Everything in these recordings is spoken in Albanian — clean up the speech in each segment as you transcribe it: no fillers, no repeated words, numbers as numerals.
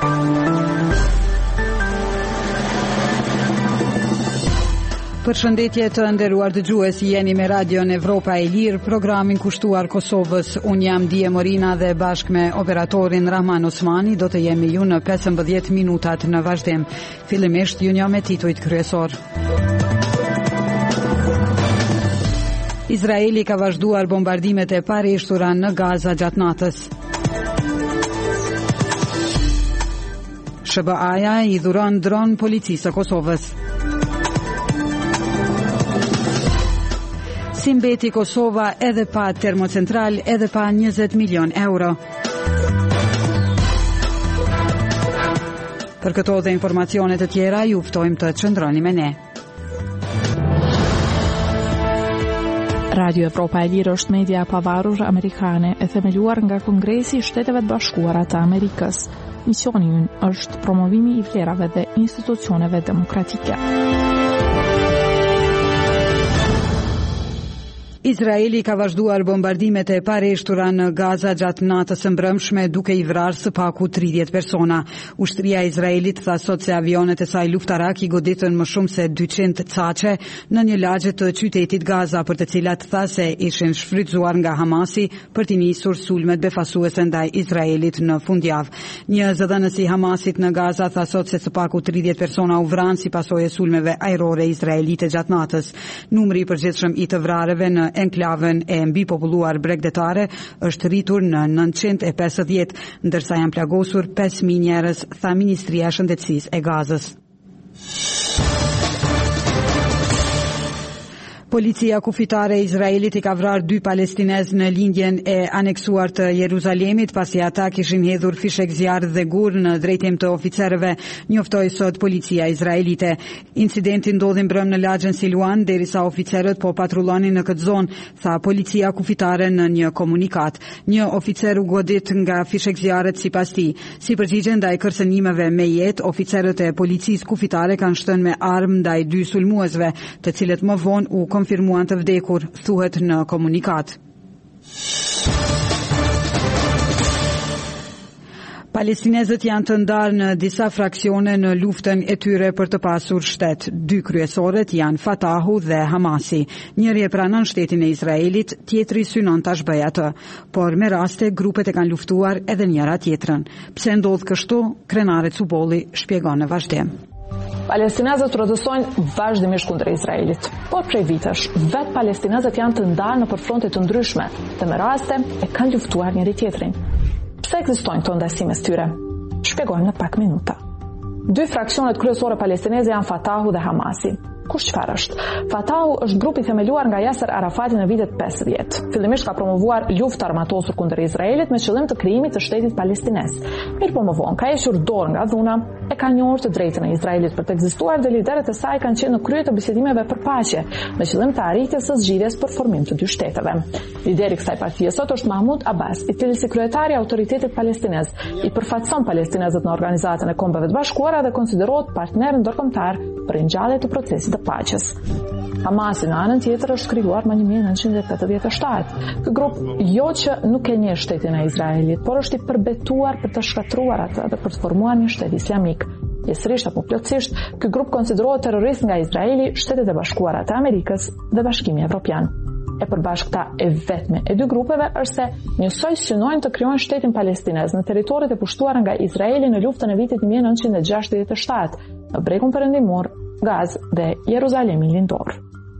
Përshëndetje të nderuar dëgjues, jeni me Radion Evropa e Lirë, programin kushtuar Kosovës. Unë jam Dije Morina dhe bashkë me operatorin Rahman Osmani do të jemi ju në 15 minutat në vazhdim. Fillimisht ju një me titujt kryesor. Izraeli ka vazhduar bombardimet e parishtura në Gaza gjatë natës. SBA-ja i dhuron dron policisë së Kosovës. Si mbeti Kosova edhe pa termocentral, edhe pa 20 milion euro. Për këto dhe informacionet të tjera, ju ftojmë të qëndroni me ne. Radio Evropa e Lirë është media pavarur amerikane e themeluar nga Kongresi i Shteteve të Bashkuara të Amerikës. Misioni ynë është promovimi i vlerave dhe institucioneve demokratike. Izraeli ka vazhduar bombardimet e parishtura në Gaza gjatë natës së mbrëmshme duke i vrarë së paku 30 persona. Ushtria e Izraelit tha sot se avionet e saj luftarak i goditën më shumë se 200 caçe në një lagje të qytetit Gaza, për të cilat tha se ishin shfrytzuar nga Hamasi për t'i nisur sulmet befasuese ndaj Izraelit në fundjavë. Një zëdhënës i Hamasit në Gaza tha sot se së paku 30 persona u vranë si pasojë e sulmeve ajrore izraelite gjatë natës. Numri i përgjithshëm i të vrarëve në enklavën e mbipopulluar bregdetare është rritur në 950, ndërsa janë plagosur 5.000 njerëz, tha Ministria e Shëndetësisë e Gazës. Policia kufitare e Izraelit i ka vrarë 2 palestinez në lindjen e aneksuar të Jeruzalemit pasi ata kishin hedhur fishek zjarr dhe gur në drejtim të oficerëve, njoftoi sot policia izraelite. Incidenti ndodhi mbrëm në lagjen Siluan derisa oficerët po patrullonin në këtë zonë, tha policia kufitare në një komunikat. Një oficer u godit nga fishek zjarret sipas tij. Si përgjigje ndaj kërcënimeve me jetë, oficerët e policisë kufitare kanë shtënë me armë ndaj 2 sulmuesve, të cilët më vonë u konfirmuan të vdekur, thuhet në komunikat. Palestinezët janë të ndarë në disa fraksione në luftën e tyre për të pasur shtet. 2 kryesorët janë Fatahu dhe Hamasi. Njëri e pranon shtetin e Izraelit, tjetri synon ta zhbëjë atë. Por me raste grupet e kanë luftuar edhe njëra tjetrën. Pse ndodh kështu? Krenare Cubolli shpjegon në vazhdim. Palestinezët protestojnë vazhdimisht kundër Izraelit, por prej vitesh vetë palestinezët janë të ndarë në fronte të ndryshme dhe me raste e kanë luftuar njëri tjetrin. Pse ekzistojnë këto ndasime së tyre? Shpjegojmë në pak minuta. 2 fraksionet kryesore palestineze janë Fatahu dhe Hamasi. Kush çfarë është? Fatahu është grupi themeluar nga Yasser Arafati në vitet 50. Fillimisht ka promovuar luftë armatosur kundër Izraelit me qëllim të krijimit të shtetit palestinez. Mirë po më vonë ka hequr dorë nga dhuna, e ka njohur të drejtën e Izraelit për të ekzistuar dhe liderët e saj kanë qenë në krye të bisedimeve për paqe, me qëllim të arritjes së zgjidhjes për formim të 2 shteteve. Lideri i kësaj partie sot është Mahmoud Abbas, i cili si kryetari i autoritetit palestinez i përfaqëson palestinezët në Organizatën e Kombeve të Bashkuara dhe konsiderohet partner ndërkombëtar për ringjallje të procesit të paqes. Hamasi në anën tjetër është krijuar më 1987. Ky grup jo që nuk e njeh shtetin e Izraelit, por është i përbetuar për të shkatruar atë dhe për të formuar një shtet islamik. Pjesërisht apo plotësisht, ky grup konsiderohet terrorist nga Izraeli, Shtetet e Bashkuara të Amerikës dhe Bashkimi Evropian. E përbashkëta e vetme e 2 grupeve është se njësoj synojnë të krijojnë shtetin palestinez në territoret e pushtuara nga Izraeli në luftën e vitit 1967, në bregun perëndimor, Gazë dhe Jeruzalemin lindor.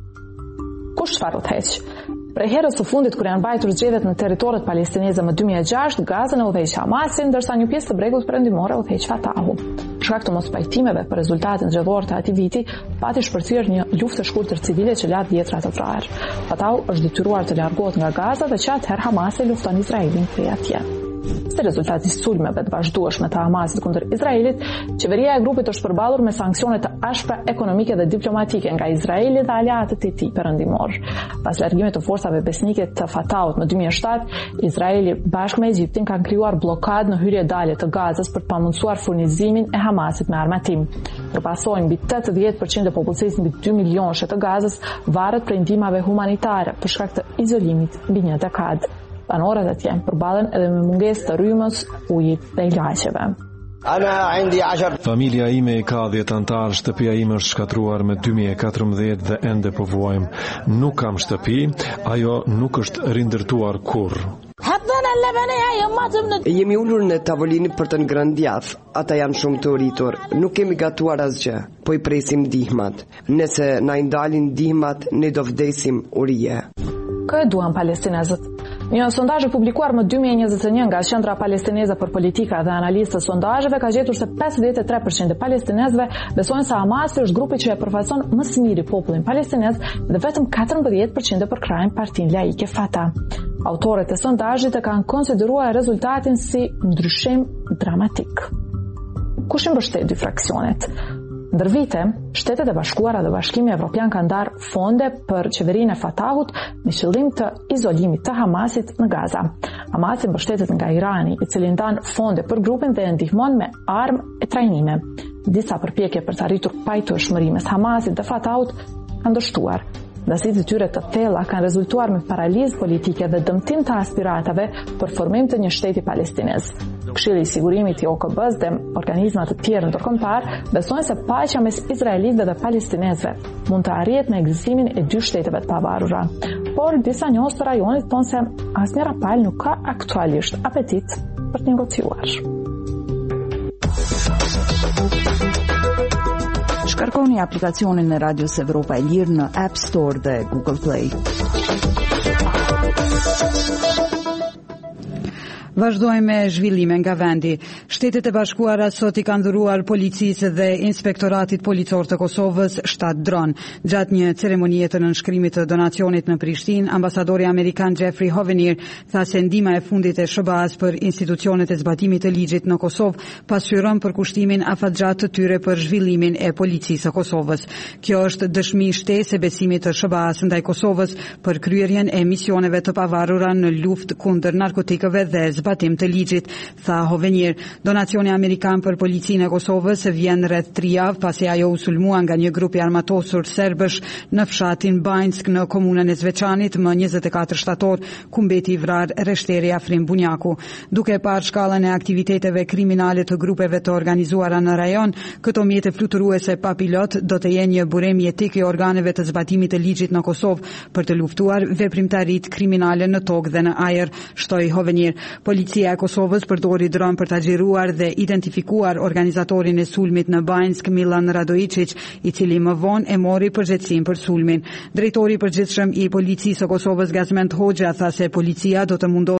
Kush çfarë udhëheq? Prej herës së fundit kur janë mbajtur zgjedhjet në territoret palestineze më 2006, Gazën e udhëheq Hamasi, ndërsa një pjesë të bregut perëndimor e udhëheq Fatahu. Për shkak të mospajtimeve për rezultatin zgjedhor të atij viti, pati shpërthyer një luftë e shkurtër civile që la dhjetra të vrarë. Fatahu është detyruar të largohet nga Gaza dhe që atëherë Hamasi lufton Izraelin prej atje. Si rezultat i sulmeve të vazhdueshme të Hamasit kundër Izraelit, qeveria e grupit është përballur me sanksione të ashpra ekonomike dhe diplomatike nga Izraeli dhe aleatët e tij perëndimor. Pas largimit të forcave besnike të Fatahut në 2007, Izraeli bashkë me Egjiptin kanë krijuar bllokadë në hyrje-dalje të Gazës për të pamundsuar furnizimin e Hamasit me armatim. Përpasojnë mbi 80% e popullsisë mbi 2 milionë të Gazës varet prej ndihmave humanitare për shkak të izolimit mbi një dekadë. Banorët atje përballen edhe me mungesë të rrymës, ujit dhe ilaqeve. Familja ime I ka 10 antar, shtëpia ime është shkatruar me 2014 dhe ende po vuajmë. Nuk kam shtëpi, ajo nuk është rindërtuar kurr. Jemi ulur në tavolinë për të ngrëndjath. Ata janë shumë të rritur. Nuk kemi gatuar asgjë, po I presim ndihmat. Nëse na I ndalin ndihmat, ne do vdesim urije. Kë e duan palestinezët? Një sondazh I publikuar më 2021 nga Qendra Palestineze për Politika dhe Analizë të Sondazheve ka gjetur se 53% e palestinezëve besojnë se Hamasi është grupi që e përfaqëson më së miri popullin palestinez dhe vetëm 14% e përkrajnë Partinë Laike Fatah. Autorët e sondazhit e kanë konsideruar rezultatin si ndryshim dramatik. Kush I mbështet dy fraksionet? Ndër vite, Shtetet e Bashkuara dhe Bashkimi Evropian kanë ndarë fonde për qeverinë e Fatahut me qëllim të izolimit të Hamasit në Gaza. Hamasi mbështetet nga Irani, I cili ndan fonde për grupin dhe e ndihmon me armë e trajnime. Disa përpjekje për të arritur pajtueshmëri mes Hamasit dhe Fatahut kanë dështuar. Ndësit e tyre të thella kanë rezultuar me paralizë politike dhe dëmtim të aspiratave për formim të një shteti palestinez. Këshilli I Sigurimit I OKB-s dhe organizmat të tjerë ndërkombëtar besojnë se paqja mes izraelitëve dhe palestinezëve mund të arrihet me ekzistimin e dy shteteve të pavarura. Por disa njohës të rajonit thonë se asnjëra palë nuk ka aktualisht apetit për të negociuar. Shkarkoni aplikacionin e Radios Evropa e Lirë në App Store dhe Google Play. Vazhdojmë me zhvillime nga vendi. Shtetet e Bashkuara sot I kanë dhuruar policisë dhe Inspektoratit Policor të Kosovës 7 dron. Gjatë një ceremonie të nënshkrimit të donacionit në Prishtinë, ambasadori amerikan Jeffrey Hovenier tha se ndihma e fundit e SBA-s për institucionet e zbatimit të ligjit në Kosovë pasqyron për kushtimin afatgjatë të tyre për zhvillimin e policisë së Kosovës. Kjo është dëshmi shtesë e besimit të SBA-s ndaj Kosovës për kryerjen e misioneve të pavarura në luftë kundër narkotikëve dhe zbatim të ligjit, tha Hovenier. Donacioni amerikan për policinë e Kosovës vjen rreth 3 javë pasi ajo u sulmua nga një grup I armatosur serbësh në fshatin Banjsk në komunën e Zveçanit më 24 shtator, ku mbeti I vrarë rreshteri Afrim Bunjaku. Duke parë shkallën e aktiviteteve kriminale të grupeve të organizuara në rajon, këto mjete fluturuese pa pilot do të jenë një burim jetik I organeve të zbatimit të ligjit në Kosovë për të luftuar veprimtaritë kriminale në tokë dhe në ajër, shtoi Hovenier. Policia e Kosovës përdori dron për ta xhiruar dhe identifikuar organizatorin e sulmit në Banjsk, Milan Radojčić, I cili më vonë e mori përgjegjësinë për sulmin. Drejtori I përgjithshëm I policisë së Kosovës, Gazmend Hoxha, tha se policia do të mundohet